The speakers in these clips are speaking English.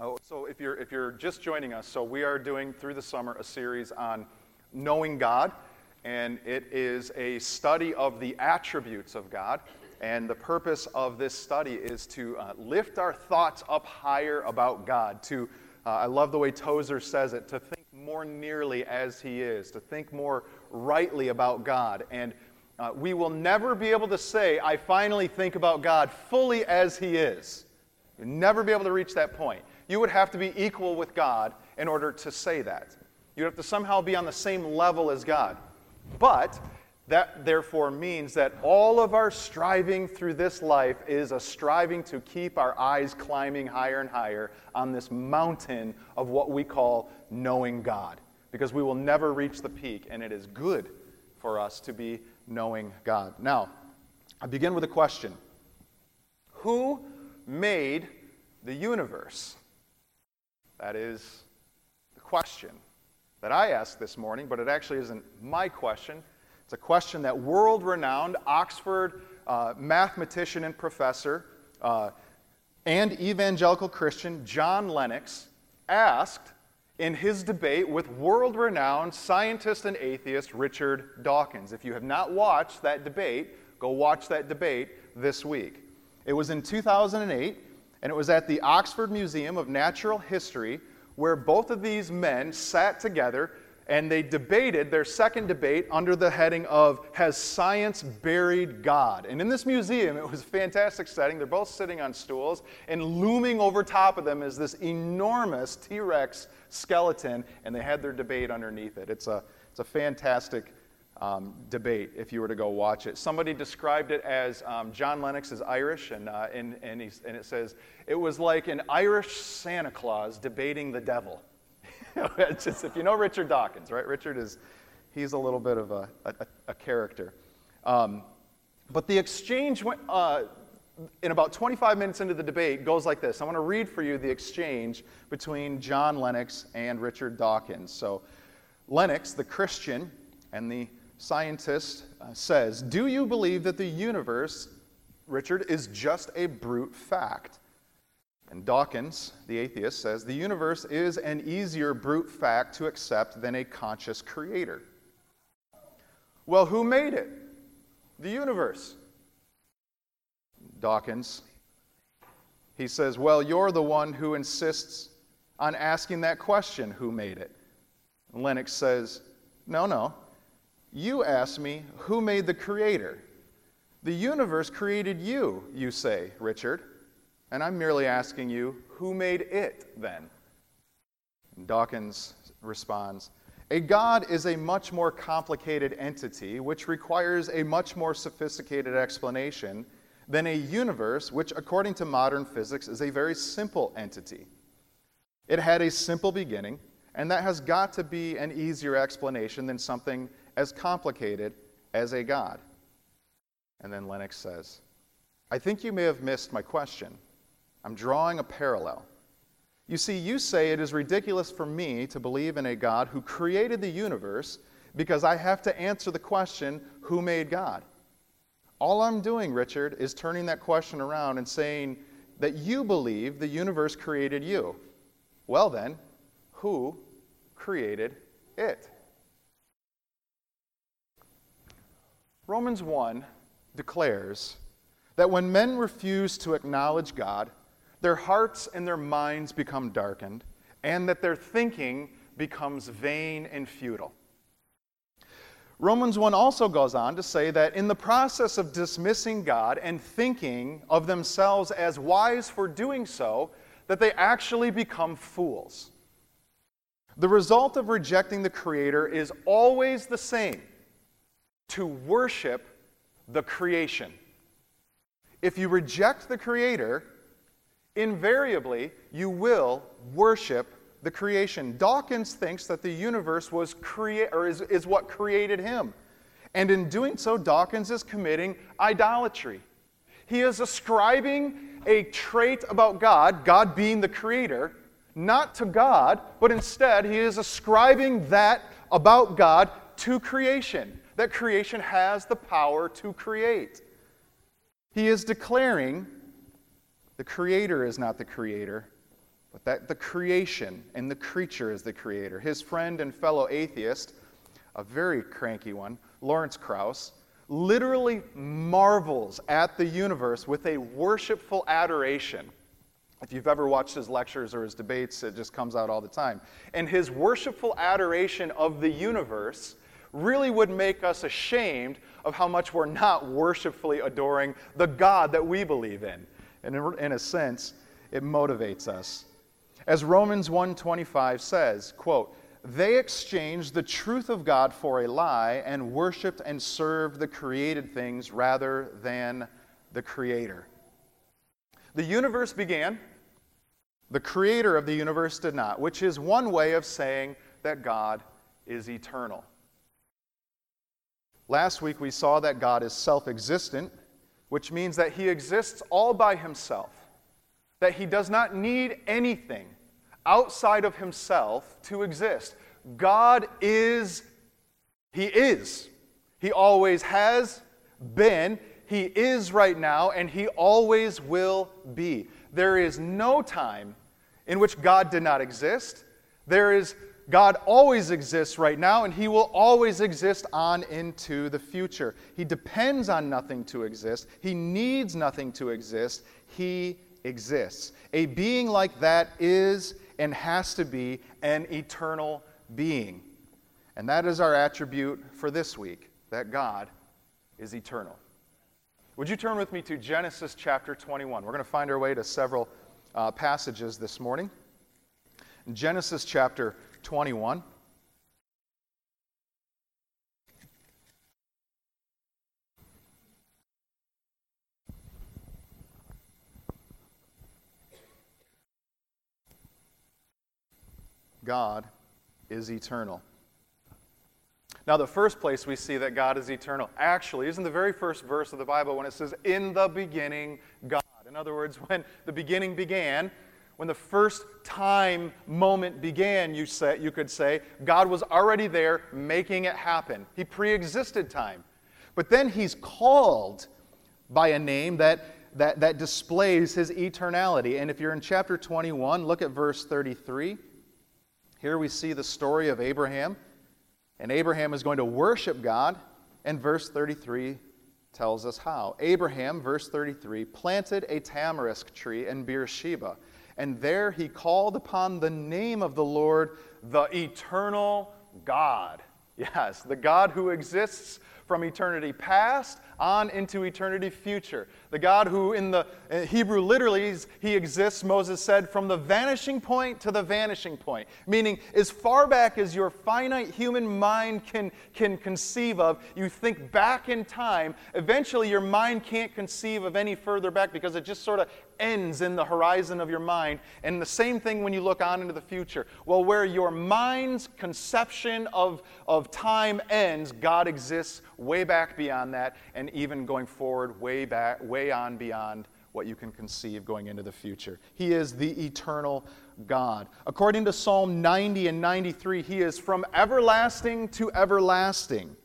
So if you're just joining us, so we are doing through the summer a series on knowing God, and it is a study of the attributes of God. And the purpose of this study is to lift our thoughts up higher about God. I love the way Tozer says it, to think more nearly as He is, to think more rightly about God. And we will never be able to say, I finally think about God fully as He is. You'll never be able to reach that point. You would have to be equal with God in order to say that. You'd have to somehow be on the same level as God. But that therefore means that all of our striving through this life is a striving to keep our eyes climbing higher and higher on this mountain of what we call knowing God. Because we will never reach the peak, and it is good for us to be knowing God. Now, I begin with a question. Who made the universe? That is the question that I asked this morning, but it actually isn't my question. It's a question that world-renowned Oxford mathematician and professor and evangelical Christian John Lennox asked in his debate with world-renowned scientist and atheist Richard Dawkins. If you have not watched that debate, go watch that debate this week. It was in 2008, and it was at the Oxford Museum of Natural History, where both of these men sat together and they debated their second debate under the heading of, Has Science Buried God? And in this museum, it was a fantastic setting. They're both sitting on stools, and looming over top of them is this enormous T-Rex skeleton, and they had their debate underneath it. It's a fantastic debate if you were to go watch it. Somebody described it as John Lennox is Irish, and it says, it was like an Irish Santa Claus debating the devil. It's just, if you know Richard Dawkins, right? He's a little bit of a character. But the exchange went, in about 25 minutes into the debate, goes like this. I want to read for you the exchange between John Lennox and Richard Dawkins. So Lennox, the Christian and the scientist, says, do you believe that the universe, Richard, is just a brute fact? And Dawkins, the atheist, says, the universe is an easier brute fact to accept than a conscious creator. Well, who made it? The universe. Dawkins, he says, well, you're the one who insists on asking that question, who made it? And Lennox says, no. You ask me, who made the creator? The universe created you, you say, Richard. And I'm merely asking you, who made it then? And Dawkins responds, a God is a much more complicated entity which requires a much more sophisticated explanation than a universe which, according to modern physics, is a very simple entity. It had a simple beginning, and that has got to be an easier explanation than something as complicated as a God. And then Lennox says, I think you may have missed my question. I'm drawing a parallel. You see, you say it is ridiculous for me to believe in a God who created the universe because I have to answer the question, who made God? All I'm doing, Richard, is turning that question around and saying that you believe the universe created you. Well then, who created it? Romans 1 declares that when men refuse to acknowledge God, their hearts and their minds become darkened, and that their thinking becomes vain and futile. Romans 1 also goes on to say that in the process of dismissing God and thinking of themselves as wise for doing so, that they actually become fools. The result of rejecting the Creator is always the same: to worship the creation. If you reject the Creator, invariably you will worship the creation. Dawkins thinks that the universe is what created him. And in doing so, Dawkins is committing idolatry. He is ascribing a trait about God, God being the creator, not to God, but instead he is ascribing that about God to creation, that creation has the power to create. He is declaring the Creator is not the Creator, but that the creation and the creature is the creator. His friend and fellow atheist, a very cranky one, Lawrence Krauss, literally marvels at the universe with a worshipful adoration. If you've ever watched his lectures or his debates, it just comes out all the time. And his worshipful adoration of the universe really would make us ashamed of how much we're not worshipfully adoring the God that we believe in. And in a sense, it motivates us. As Romans 1:25 says, quote, "They exchanged the truth of God for a lie and worshiped and served the created things rather than the Creator." The universe began. The creator of the universe did not, which is one way of saying that God is eternal. Last week we saw that God is self-existent, which means that he exists all by himself, that he does not need anything outside of himself to exist. God is, he is. He always has been, he is right now, and he always will be. There is no time in which God did not exist. God always exists right now, and he will always exist on into the future. He depends on nothing to exist. He needs nothing to exist. He exists. A being like that is and has to be an eternal being. And that is our attribute for this week, that God is eternal. Would you turn with me to Genesis chapter 21? We're going to find our way to several passages this morning. In Genesis chapter 21. God is eternal. Now, the first place we see that God is eternal actually is in the very first verse of the Bible when it says, "In the beginning, God." In other words, when the beginning began, when the first time moment began, you could say, God was already there making it happen. He pre-existed time. But then he's called by a name that displays his eternality. And if you're in chapter 21, look at verse 33. Here we see the story of Abraham. And Abraham is going to worship God. And verse 33 tells us how. Abraham, verse 33, planted a tamarisk tree in Beersheba. And there he called upon the name of the Lord, the eternal God. Yes, the God who exists from eternity past on into eternity future. The God who in the Hebrew literally, he exists, Moses said, from the vanishing point to the vanishing point. Meaning, as far back as your finite human mind can conceive of, you think back in time, eventually your mind can't conceive of any further back because it just sort of ends in the horizon of your mind. And the same thing when you look on into the future. Well, where your mind's conception of time ends, God exists way back beyond that, and even going forward way on beyond what you can conceive going into the future. He is the eternal God. According to Psalm 90 and 93, he is from everlasting to everlasting.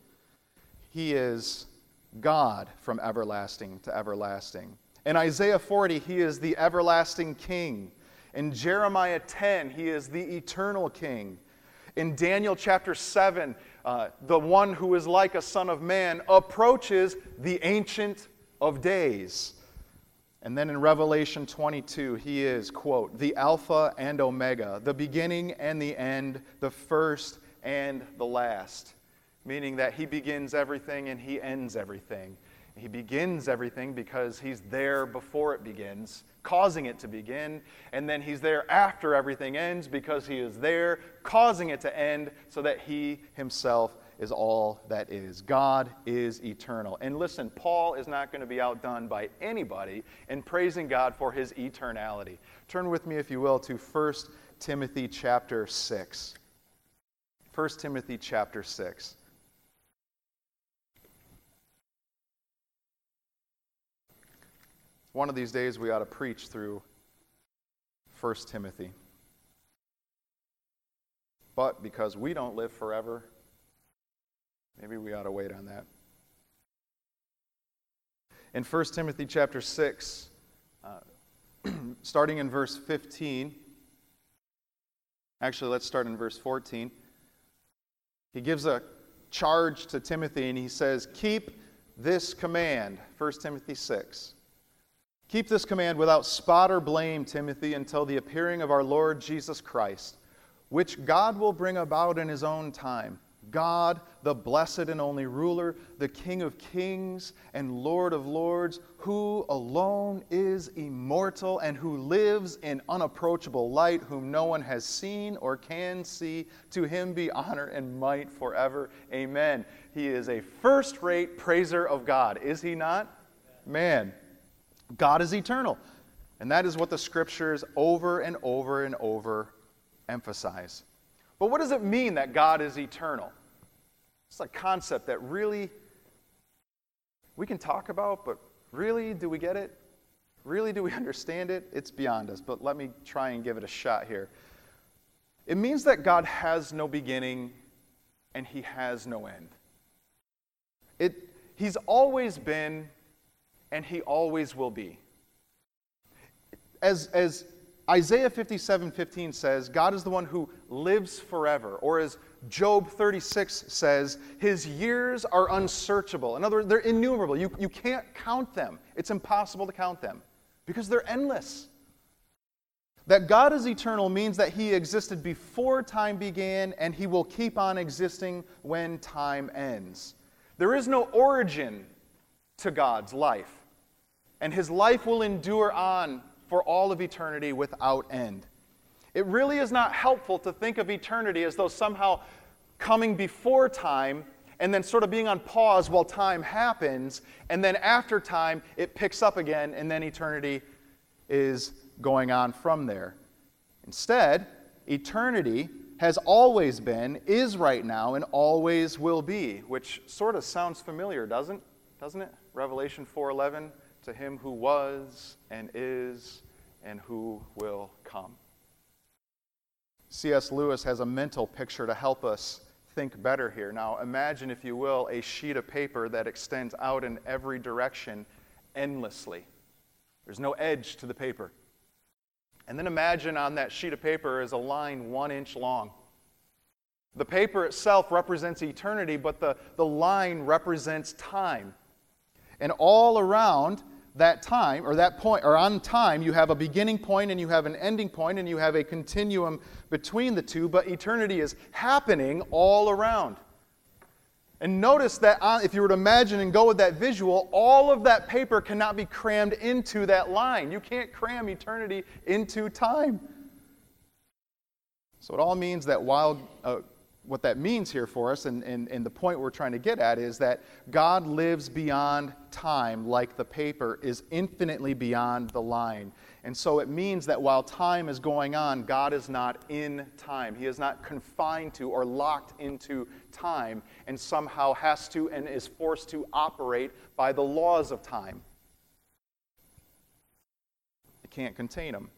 He is God from everlasting to everlasting. In Isaiah 40, he is the everlasting King. In Jeremiah 10, he is the eternal King. In Daniel chapter 7, the one who is like a son of man approaches the Ancient of Days. And then in Revelation 22, he is, quote, the Alpha and Omega, the beginning and the end, the first and the last. Meaning that he begins everything and he ends everything. He begins everything because he's there before it begins, causing it to begin, and then he's there after everything ends because he is there, causing it to end, so that he himself is all that is. God is eternal. And listen, Paul is not going to be outdone by anybody in praising God for his eternality. Turn with me, if you will, to 1 Timothy chapter 6. 1 Timothy chapter 6. One of these days we ought to preach through 1 Timothy. But because we don't live forever, maybe we ought to wait on that. In 1 Timothy chapter 6, starting in verse 15, Actually, let's start in verse 14. He gives a charge to Timothy, and he says, keep this command, 1 Timothy 6. Keep this command without spot or blame, Timothy, until the appearing of our Lord Jesus Christ, which God will bring about in his own time. God, the blessed and only ruler, the King of kings and Lord of lords, who alone is immortal and who lives in unapproachable light, whom no one has seen or can see, to him be honor and might forever. Amen. He is a first-rate praiser of God, is he not? Man, God is eternal. And that is what the Scriptures over and over and over emphasize. But what does it mean that God is eternal? It's a concept that really we can talk about, but really, do we get it? Really, do we understand it? It's beyond us, but let me try and give it a shot here. It means that God has no beginning and he has no end. He's always been and he always will be. As Isaiah 57:15 says, God is the one who lives forever. Or as Job 36 says, his years are unsearchable. In other words, they're innumerable. You can't count them. It's impossible to count them because they're endless. That God is eternal means that he existed before time began and he will keep on existing when time ends. There is no origin to God's life, and his life will endure on for all of eternity without end. It really is not helpful to think of eternity as though somehow coming before time and then sort of being on pause while time happens, and then after time it picks up again and then eternity is going on from there. Instead, eternity has always been, is right now, and always will be, which sort of sounds familiar, doesn't it? Revelation 4:11. To him who was and is and who will come. C.S. Lewis has a mental picture to help us think better here. Now imagine, if you will, a sheet of paper that extends out in every direction endlessly. There's no edge to the paper. And then imagine on that sheet of paper is a line 1 inch long. The paper itself represents eternity, but the line represents time. And all around that time, or that point, or on time, you have a beginning point and you have an ending point and you have a continuum between the two, but eternity is happening all around. And notice that if you were to imagine and go with that visual, all of that paper cannot be crammed into that line. You can't cram eternity into time. So it all means that what that means here for us, and the point we're trying to get at, is that God lives beyond time, like the paper is infinitely beyond the line. And so it means that while time is going on, God is not in time. He is not confined to or locked into time and somehow has to and is forced to operate by the laws of time. It can't contain him.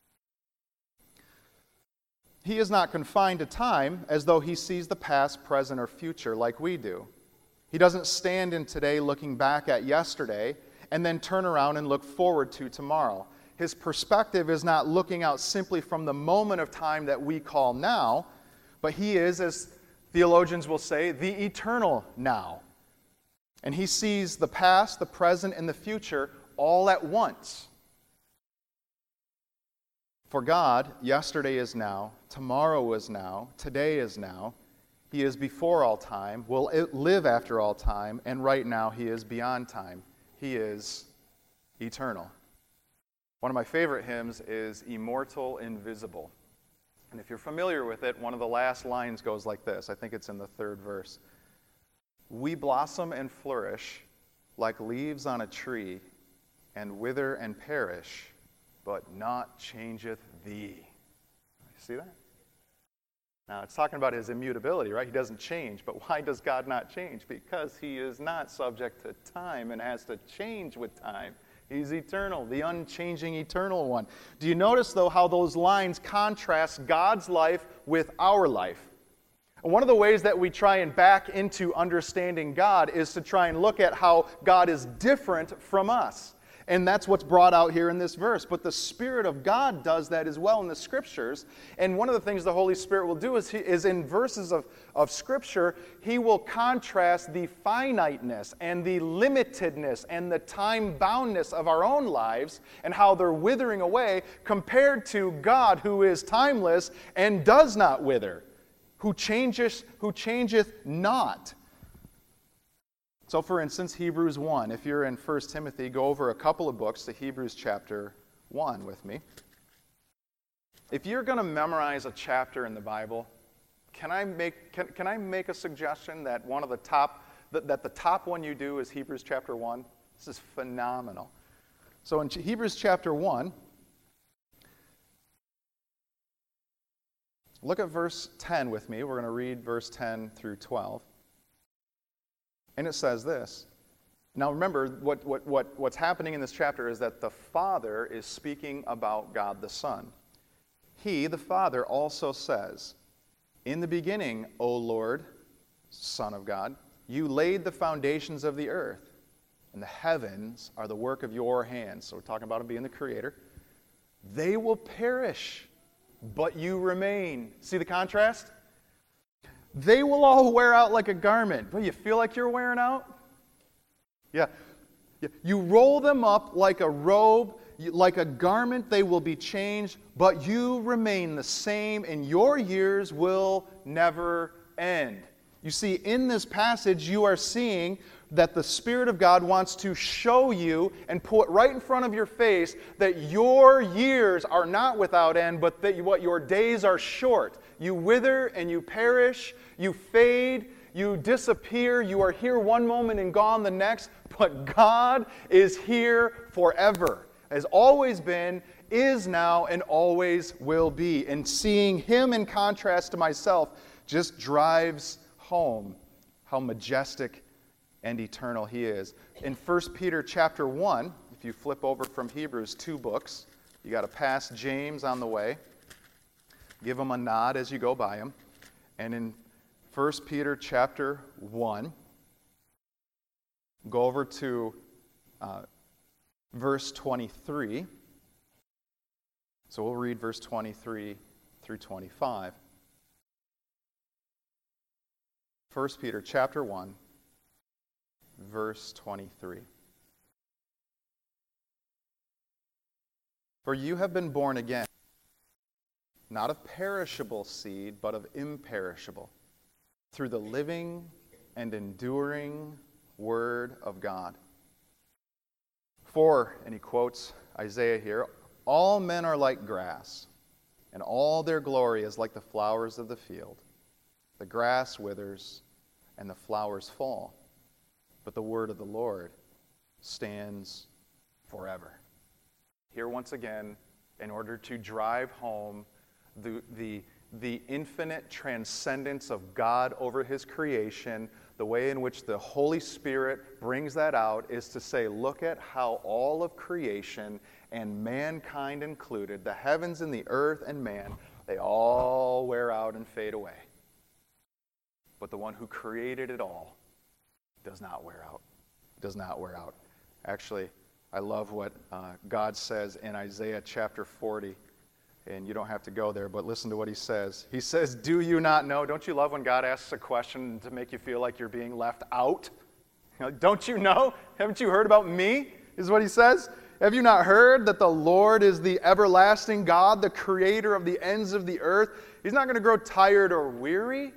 He is not confined to time as though he sees the past, present, or future like we do. He doesn't stand in today looking back at yesterday and then turn around and look forward to tomorrow. His perspective is not looking out simply from the moment of time that we call now, but he is, as theologians will say, the eternal now. And he sees the past, the present, and the future all at once. For God, yesterday is now, tomorrow is now, today is now. He is before all time, will live after all time, and right now he is beyond time. He is eternal. One of my favorite hymns is Immortal Invisible. And if you're familiar with it, one of the last lines goes like this. I think it's in the 3rd verse. We blossom and flourish like leaves on a tree, and wither and perish, but naught changeth thee. See that? Now, it's talking about his immutability, right? He doesn't change. But why does God not change? Because he is not subject to time and has to change with time. He's eternal, the unchanging eternal one. Do you notice, though, how those lines contrast God's life with our life? And one of the ways that we try and back into understanding God is to try and look at how God is different from us. And that's what's brought out here in this verse. But the Spirit of God does that as well in the Scriptures. And one of the things the Holy Spirit will do is in verses of Scripture, He will contrast the finiteness and the limitedness and the time-boundness of our own lives and how they're withering away compared to God, who is timeless and does not wither, who changeth not. So, for instance, Hebrews 1. If you're in 1 Timothy, go over a couple of books to Hebrews chapter 1 with me. If you're going to memorize a chapter in the Bible, can I make a suggestion that the top one you do is Hebrews chapter 1? This is phenomenal. So in Hebrews chapter 1, look at verse 10 with me. We're going to read verse 10 through 12. And it says this. Now remember, what's happening in this chapter is that the Father is speaking about God the Son. He, the Father, also says, "In the beginning, O Lord, Son of God, you laid the foundations of the earth, and the heavens are the work of your hands." So we're talking about Him being the Creator. "They will perish, but you remain." See the contrast? "They will all wear out like a garment." But you feel like you're wearing out? Yeah. "You roll them up like a robe, like a garment they will be changed, but you remain the same, and your years will never end." You see, in this passage, you are seeing that the Spirit of God wants to show you and put right in front of your face that your years are not without end, but that your days are short. You wither and you perish, you fade, you disappear, you are here one moment and gone the next, but God is here forever, has always been, is now, and always will be. And seeing Him in contrast to myself just drives home how majestic and eternal He is. In 1 Peter chapter 1, if you flip over from Hebrews 2 books, you got to pass James on the way. Give him a nod as you go by him. And in 1 Peter chapter 1, go over to verse 23. So we'll read verse 23 through 25. 1 Peter chapter 1, verse 23. "For you have been born again, not of perishable seed, but of imperishable, through the living and enduring Word of God. For," and he quotes Isaiah here, "all men are like grass, and all their glory is like the flowers of the field. The grass withers, and the flowers fall, but the word of the Lord stands forever." Here once again, in order to drive home the infinite transcendence of God over His creation, the way in which the Holy Spirit brings that out is to say, look at how all of creation, and mankind included, the heavens and the earth and man, they all wear out and fade away. But the one who created it all does not wear out. Does not wear out. Actually, I love what God says in Isaiah chapter 40. And you don't have to go there, but listen to what He says. He says, "Do you not know?" Don't you love when God asks a question to make you feel like you're being left out? Don't you know? Haven't you heard about me? Is what He says. "Have you not heard that the Lord is the everlasting God, the creator of the ends of the earth? He's not going to grow tired or weary.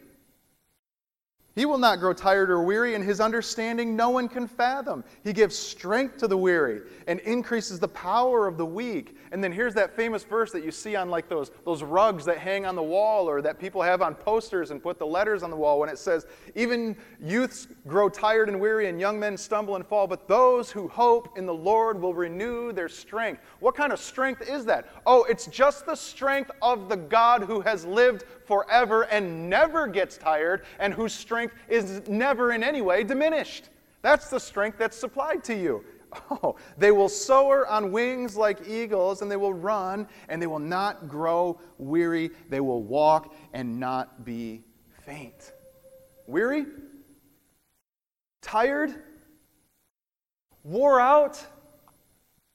He will not grow tired or weary, and His understanding no one can fathom. He gives strength to the weary and increases the power of the weak." And then here's that famous verse that you see on like those rugs that hang on the wall, or that people have on posters and put the letters on the wall, when it says, "Even youths grow tired and weary, and young men stumble and fall, but those who hope in the Lord will renew their strength." What kind of strength is that? Oh, it's just the strength of the God who has lived forever and never gets tired, and whose strength is never in any way diminished. That's the strength that's supplied to you. Oh, "They will soar on wings like eagles, and they will run, and they will not grow weary. They will walk and not be faint." Weary? Tired? Wore out?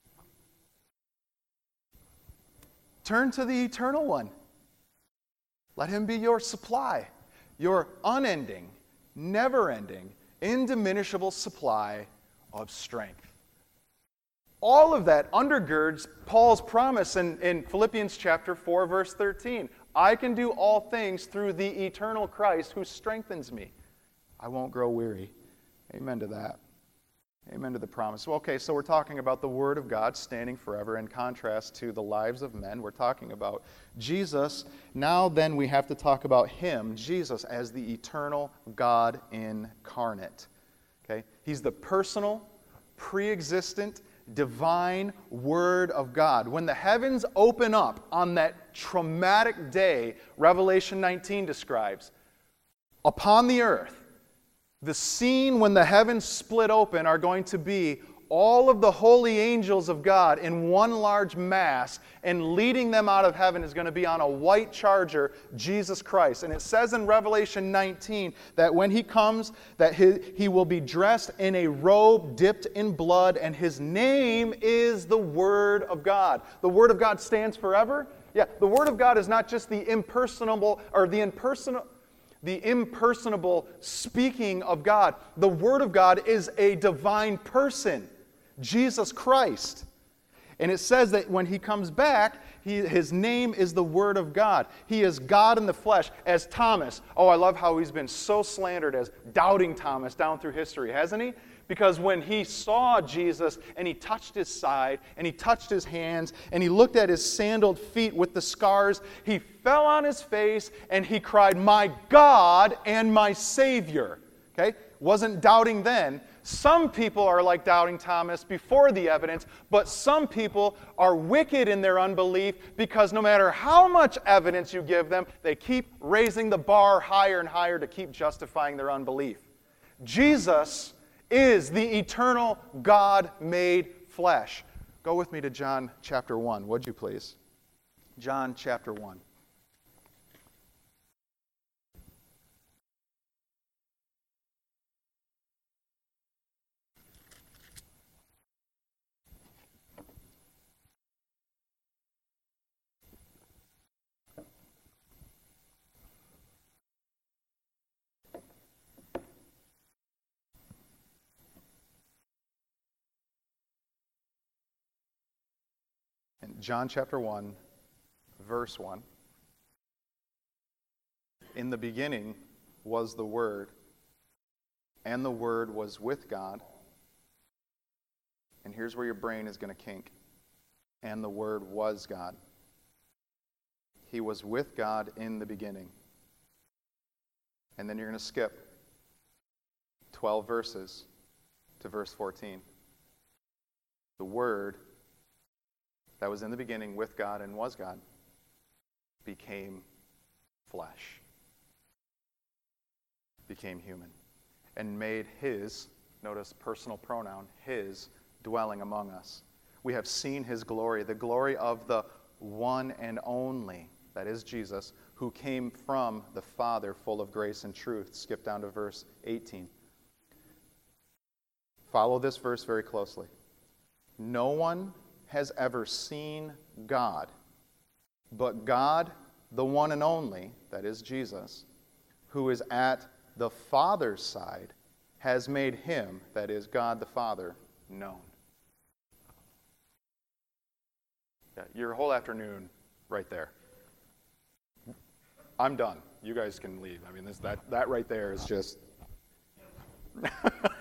Turn to the Eternal One. Let Him be your supply, your unending, never-ending, indiminishable supply of strength. All of that undergirds Paul's promise in Philippians chapter 4, verse 13. I can do all things through the eternal Christ who strengthens me. I won't grow weary. Amen to that. Amen to the promise. Well, okay, so we're talking about the Word of God standing forever in contrast to the lives of men. We're talking about Jesus. Now then we have to talk about Him, Jesus, as the eternal God incarnate. Okay? He's the personal, pre-existent, divine Word of God. When the heavens open up on that traumatic day Revelation 19 describes, upon the earth, the scene when the heavens split open are going to be all of the holy angels of God in one large mass, and leading them out of heaven is going to be on a white charger, Jesus Christ. And it says in Revelation 19 that when He comes, that he will be dressed in a robe dipped in blood, and His name is the Word of God. The Word of God stands forever? Yeah, the Word of God is not just the impersonable speaking of God. The Word of God is a divine person, Jesus Christ. And it says that when He comes back, His name is the Word of God. He is God in the flesh, as Thomas. Oh, I love how he's been so slandered as doubting Thomas down through history, hasn't he? Because when he saw Jesus and he touched His side and he touched His hands and he looked at His sandaled feet with the scars, he fell on his face and he cried, "My God and my Savior." Okay? Wasn't doubting then. Some people are like doubting Thomas before the evidence, but some people are wicked in their unbelief because no matter how much evidence you give them, they keep raising the bar higher and higher to keep justifying their unbelief. Jesus is the eternal God made flesh. Go with me to John chapter 1, would you please? John chapter 1. John chapter 1, verse 1. In the beginning was the Word, and the Word was with God. And here's where your brain is going to kink. And the Word was God. He was with God in the beginning. And then you're going to skip 12 verses to verse 14. The Word that was in the beginning with God and was God became flesh, became human, and made His, notice personal pronoun, His dwelling among us. We have seen His glory, the glory of the one and only, that is Jesus, who came from the Father, full of grace and truth. Skip down to verse 18. Follow this verse very closely. No one has ever seen God, but God, the one and only, that is Jesus, who is at the Father's side, has made Him, that is God the Father, known. Yeah, your whole afternoon right there. I'm done. You guys can leave. I mean, that right there is just... It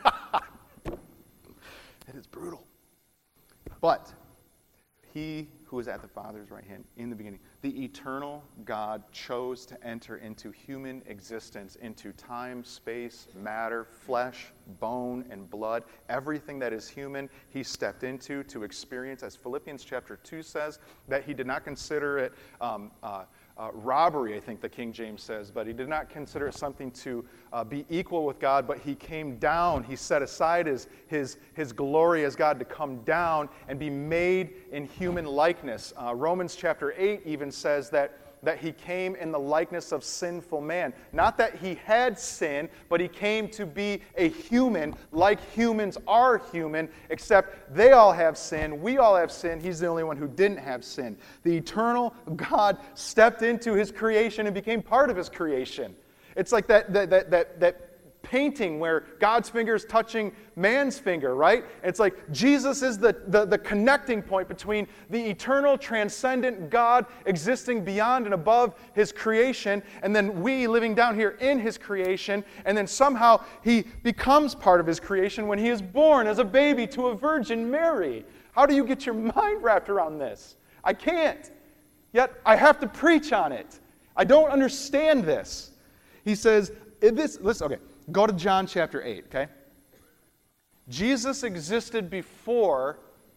is brutal. But He who is at the Father's right hand in the beginning, the eternal God, chose to enter into human existence, into time, space, matter, flesh, bone, and blood. Everything that is human, He stepped into to experience, as Philippians chapter 2 says, that He did not consider it robbery, I think the King James says, but He did not consider it something to be equal with God, but He came down. He set aside his glory as God to come down and be made in human likeness. Romans chapter 8 even says that that he came in the likeness of sinful man. Not that he had sin, but he came to be a human like humans are human, except they all have sin, we all have sin, he's the only one who didn't have sin. The eternal God stepped into his creation and became part of his creation. It's like that painting where God's finger is touching man's finger, right? It's like Jesus is the connecting point between the eternal, transcendent God existing beyond and above his creation, and then we living down here in his creation, and then somehow he becomes part of his creation when he is born as a baby to a Virgin Mary. How do you get your mind wrapped around this? I can't. Yet I have to preach on it. I don't understand this. He says, listen, okay. Go to John chapter 8, okay? Jesus existed before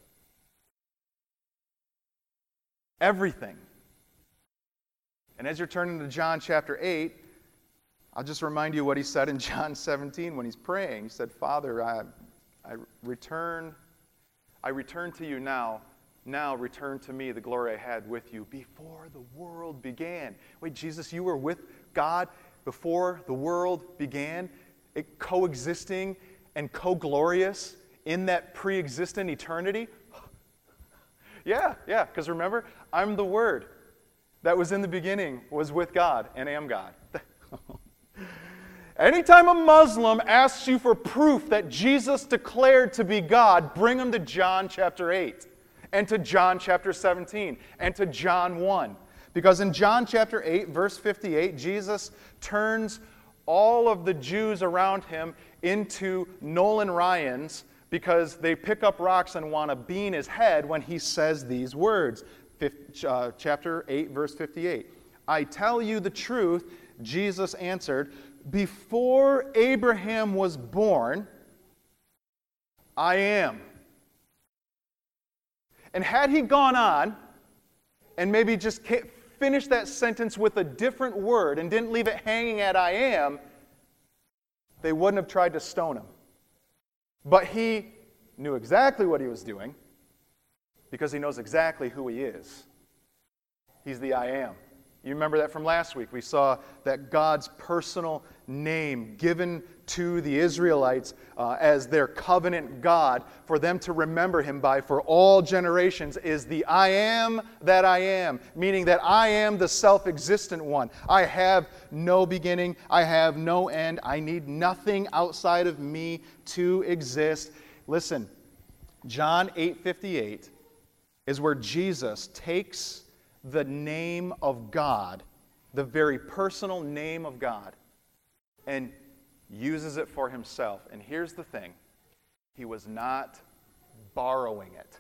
everything. And as you're turning to John chapter 8, I'll just remind you what he said in John 17 when he's praying. He said, Father, I return to you now. Now return to me the glory I had with you before the world began. Wait, Jesus, you were with God before the world began, coexisting and co-glorious in that pre-existent eternity? Yeah, because remember, I'm the Word that was in the beginning, was with God, and am God. Anytime a Muslim asks you for proof that Jesus declared to be God, bring them to John chapter 8, and to John chapter 17, and to John 1. Because in John chapter 8, verse 58, Jesus turns all of the Jews around him into Nolan Ryans because they pick up rocks and want to bean his head when he says these words. Chapter 8, verse 58. I tell you the truth, Jesus answered, before Abraham was born, I am. And had he gone on and maybe just finish that sentence with a different word and didn't leave it hanging at I am, they wouldn't have tried to stone him. But he knew exactly what he was doing because he knows exactly who he is. He's the I am. You remember that from last week. We saw that God's personal name given to the Israelites as their covenant God for them to remember him by for all generations is the I am that I am, meaning that I am the self-existent one. I have no beginning. I have no end. I need nothing outside of me to exist. Listen, John 8:58 is where Jesus takes the name of God, the very personal name of God, and uses it for himself. And here's the thing. He was not borrowing it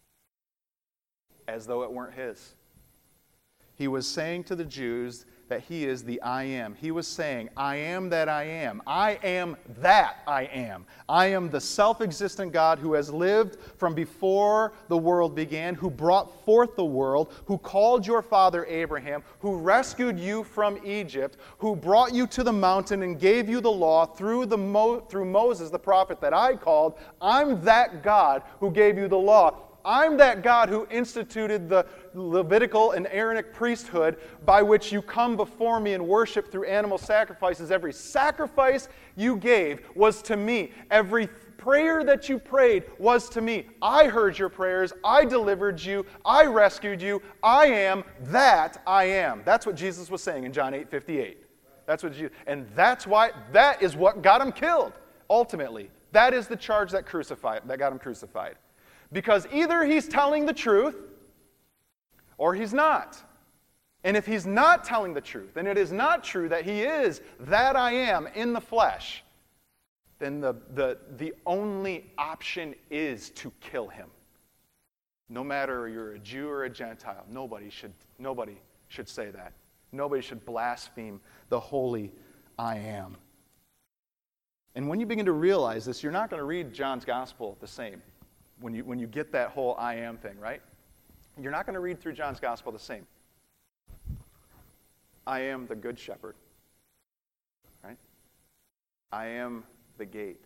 as though it weren't his. He was saying to the Jews that he is the I am. He was saying, I am that I am. I am that I am. I am the self-existent God who has lived from before the world began, who brought forth the world, who called your father Abraham, who rescued you from Egypt, who brought you to the mountain and gave you the law through Moses, the prophet that I called. I'm that God who gave you the law. I'm that God who instituted the Levitical and Aaronic priesthood by which you come before me and worship through animal sacrifices. Every sacrifice you gave was to me. Every prayer that you prayed was to me. I heard your prayers. I delivered you. I rescued you. I am that I am. That's what Jesus was saying in John 8:58. That's what Jesus, and that's why that is what got him killed. Ultimately, that is the charge that got him crucified. Because either he's telling the truth or he's not. And if he's not telling the truth, and it is not true that he is that I am in the flesh, then the only option is to kill him. No matter you're a Jew or a Gentile, nobody should say that. Nobody should blaspheme the holy I am. And when you begin to realize this, you're not going to read John's gospel the same. When you get that whole I am thing, right? You're not going to read through John's gospel the same. I am the good shepherd, right? I am the gate.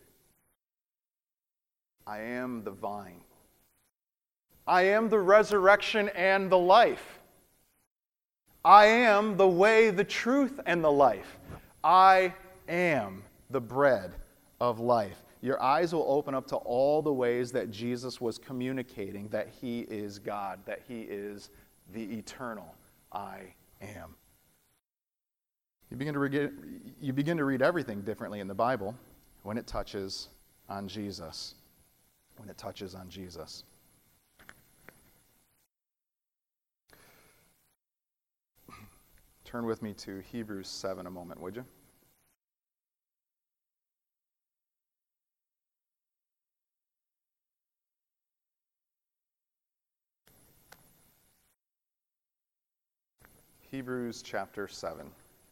I am the vine. I am the resurrection and the life. I am the way, the truth, and the life. I am the bread of life. Your eyes will open up to all the ways that Jesus was communicating that he is God, that he is the eternal I am. You begin to read everything differently in the Bible when it touches on Jesus. When it touches on Jesus. Turn with me to Hebrews 7 a moment, would you? Hebrews chapter 7.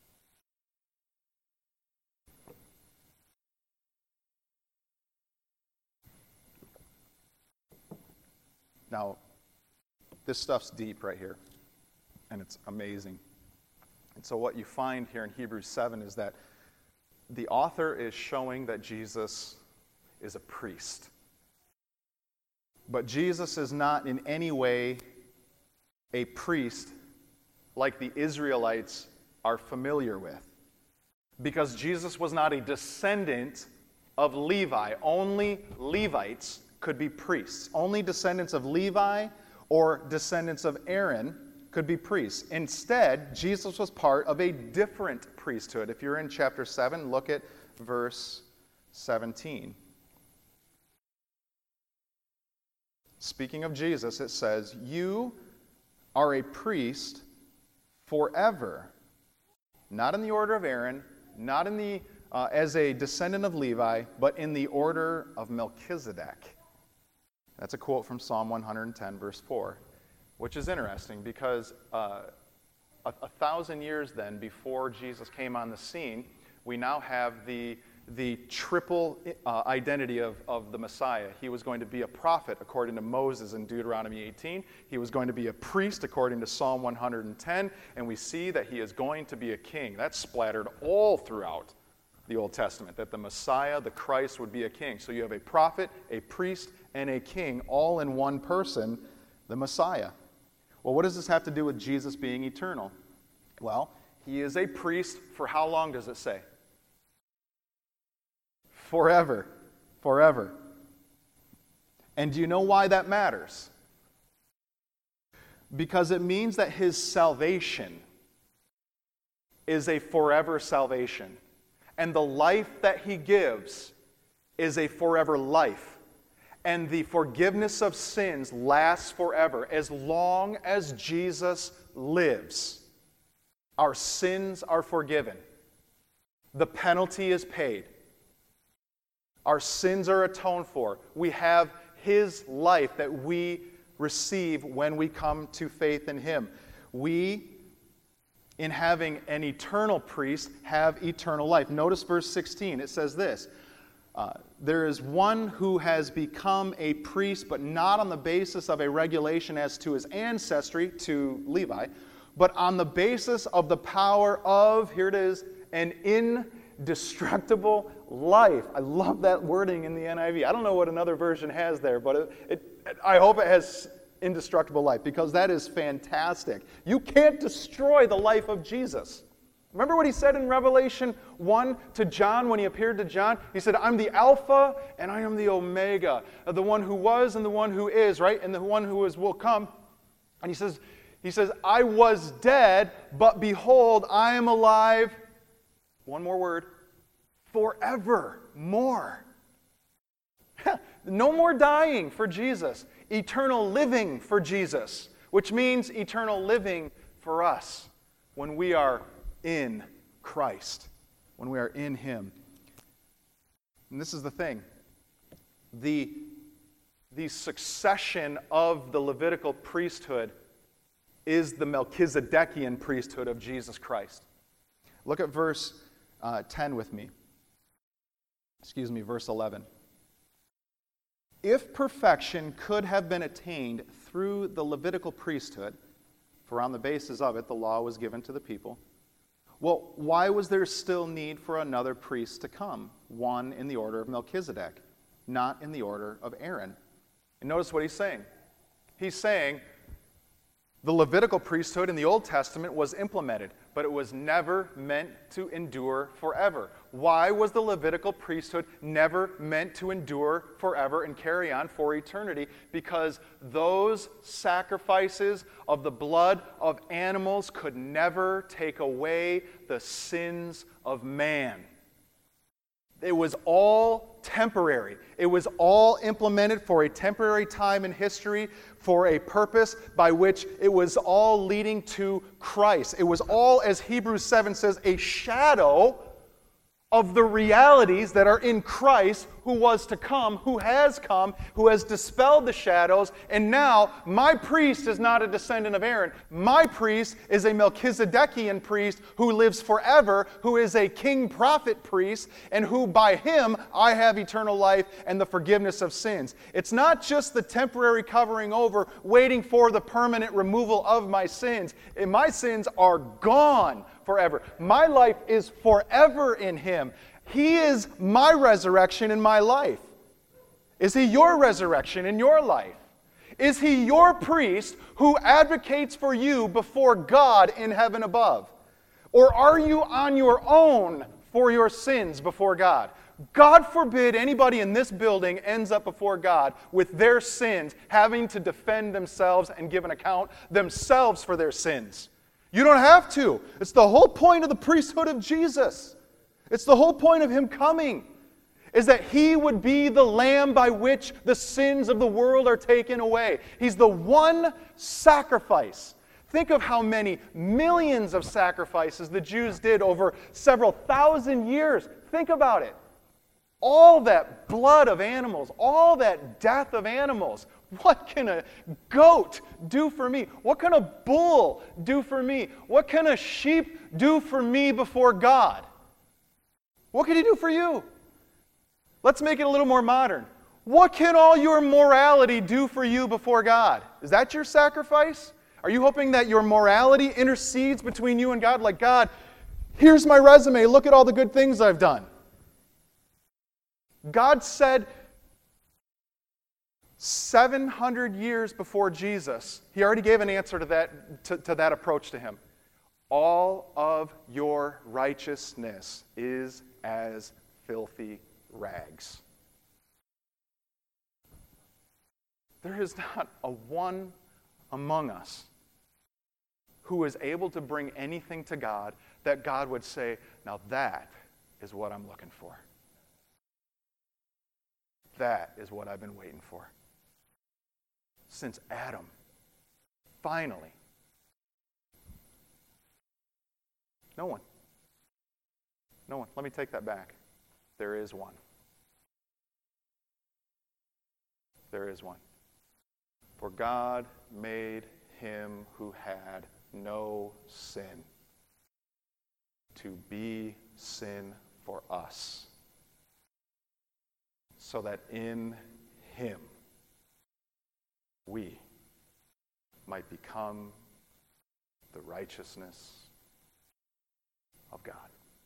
Now, this stuff's deep right here, and it's amazing. And so what you find here in Hebrews 7 is that the author is showing that Jesus is a priest. But Jesus is not in any way a priest like the Israelites are familiar with. Because Jesus was not a descendant of Levi. Only Levites could be priests. Only descendants of Levi or descendants of Aaron could be priests. Instead, Jesus was part of a different priesthood. If you're in chapter 7, look at verse 17. Speaking of Jesus, it says, "You are a priest forever, not in the order of Aaron, not in the as a descendant of Levi, but in the order of Melchizedek." That's a quote from Psalm 110, verse 4, which is interesting because 1,000 years then before Jesus came on the scene, we now have the triple identity of the Messiah. He was going to be a prophet according to Moses in Deuteronomy 18. He was going to be a priest according to Psalm 110. And we see that he is going to be a king. That's splattered all throughout the Old Testament, that the Messiah, the Christ, would be a king. So you have a prophet, a priest, and a king all in one person, the Messiah. Well, what does this have to do with Jesus being eternal? Well, he is a priest for how long does it say? Forever. Forever. And do you know why that matters? Because it means that his salvation is a forever salvation. And the life that he gives is a forever life. And the forgiveness of sins lasts forever. As long as Jesus lives, our sins are forgiven. The penalty is paid. Our sins are atoned for. We have his life that we receive when we come to faith in him. We, in having an eternal priest, have eternal life. Notice verse 16. It says this. There is one who has become a priest, but not on the basis of a regulation as to his ancestry, to Levi, but on the basis of the power of, here it is, an indestructible life. I love that wording in the NIV. I don't know what another version has there, but I hope it has indestructible life, because that is fantastic. You can't destroy the life of Jesus. Remember what he said in Revelation 1 to John when he appeared to John? He said, "I'm the Alpha and I am the Omega, the one who was and the one who is," right? And the one who is will come. And he says, "I was dead, but behold, I am alive." One more word. Forevermore. No more dying for Jesus. Eternal living for Jesus, which means eternal living for us when we are in Christ, when we are in him. And this is the thing. The succession of the Levitical priesthood is the Melchizedekian priesthood of Jesus Christ. Look at verse 10 with me. Verse 11. If perfection could have been attained through the Levitical priesthood, for on the basis of it the law was given to the people, well, why was there still need for another priest to come, one in the order of Melchizedek, not in the order of Aaron? And notice what he's saying. He's saying, The Levitical priesthood in the Old Testament was implemented, but it was never meant to endure forever. Why was the Levitical priesthood never meant to endure forever and carry on for eternity? Because those sacrifices of the blood of animals could never take away the sins of man. It was all temporary. It was all implemented for a temporary time in history, for a purpose by which it was all leading to Christ. It was all, as Hebrews 7 says, a shadow of the realities that are in Christ, who was to come, who has come, who has dispelled the shadows. And now, my priest is not a descendant of Aaron. My priest is a Melchizedekian priest who lives forever, who is a king prophet priest, and who by him I have eternal life and the forgiveness of sins. It's not just the temporary covering over, waiting for the permanent removal of my sins. And my sins are gone forever. My life is forever in him. He is my resurrection in my life. Is he your resurrection in your life? Is he your priest who advocates for you before God in heaven above? Or are you on your own for your sins before God? God forbid anybody in this building ends up before God with their sins, having to defend themselves and give an account themselves for their sins. You don't have to. It's the whole point of the priesthood of Jesus. It's the whole point of him coming, is that he would be the lamb by which the sins of the world are taken away. He's the one sacrifice. Think of how many millions of sacrifices the Jews did over several thousand years. Think about it. All that blood of animals, all that death of animals. What can a goat do for me? What can a bull do for me? What can a sheep do for me before God? What can he do for you? Let's make it a little more modern. What can all your morality do for you before God? Is that your sacrifice? Are you hoping that your morality intercedes between you and God? Like, God, here's my resume. Look at all the good things I've done. God said 700 years before Jesus, he already gave an answer to that approach to him. All of your righteousness is as filthy rags. There is not a one among us who is able to bring anything to God that God would say, now that is what I'm looking for. That is what I've been waiting for. Since Adam, finally. No one. No one. Let me take that back. There is one. There is one. For God made him who had no sin to be sin for us, so that in him we might become the righteousness of God.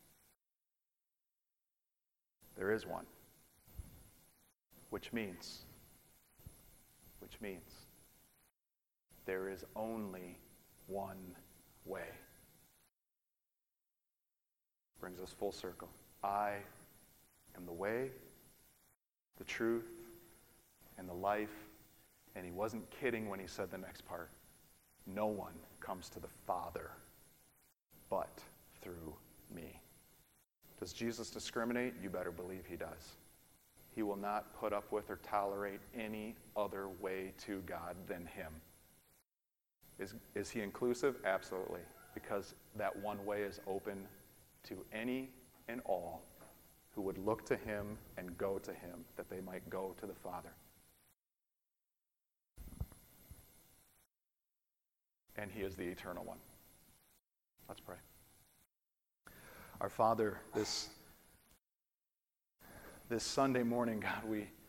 There is one, which means there is only one way. Brings us full circle. I am the way, the truth, and the life. And he wasn't kidding when he said the next part. No one comes to the Father but through me. Does Jesus discriminate? You better believe he does. He will not put up with or tolerate any other way to God than him. Is he inclusive? Absolutely. Because that one way is open to any and all who would look to him and go to him, that they might go to the Father. And he is the eternal one. Let's pray. Our Father, this Sunday morning, God,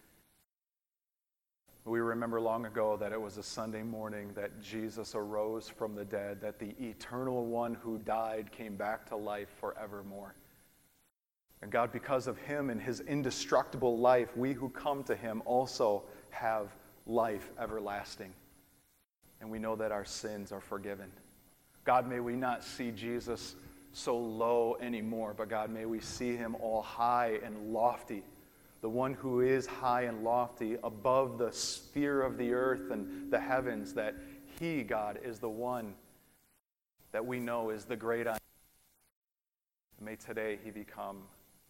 we remember long ago that it was a Sunday morning that Jesus arose from the dead, that the eternal one who died came back to life forevermore. And God, because of him and his indestructible life, we who come to him also have life everlasting. and we know that our sins are forgiven. God, may we not see Jesus so low anymore, but God, may we see him all high and lofty, the one who is high and lofty above the sphere of the earth and the heavens, that he, God, is the one that we know is the great I am. May today he become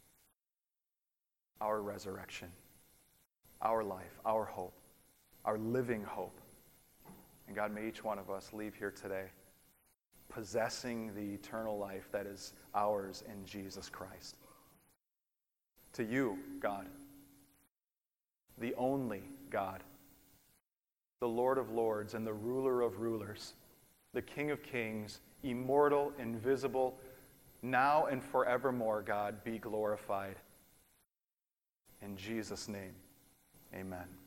our resurrection, our life, our hope, our living hope. And God, may each one of us leave here today possessing the eternal life that is ours in Jesus Christ. To you, God, the only God, the Lord of lords and the ruler of rulers, the King of kings, immortal, invisible, now and forevermore, God, be glorified. In Jesus' name, amen.